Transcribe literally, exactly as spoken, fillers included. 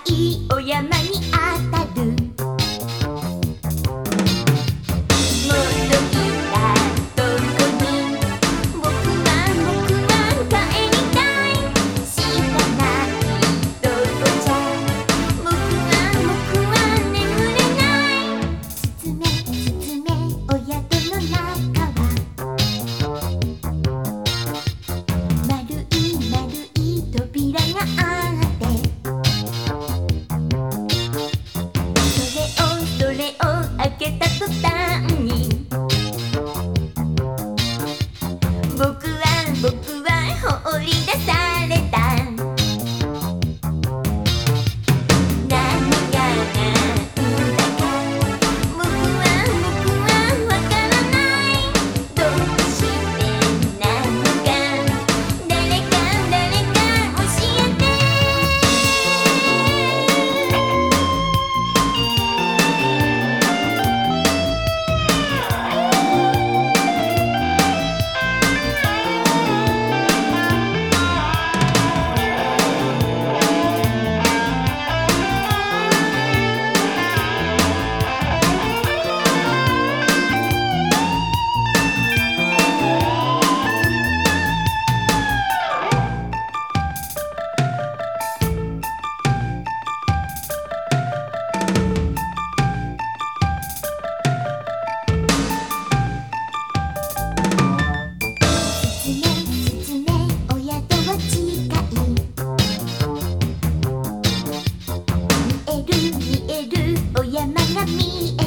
いお山に当たる。もっといたどこに僕は僕は帰りたい。知らないどこじゃ僕は僕は眠れない。すずめすずめお宿の中は丸い丸い扉があってそれを開けた途端に僕は僕は放り出された。何がなんだか僕は僕はわからない。どうしてなのか誰か誰か教えて。お山が見え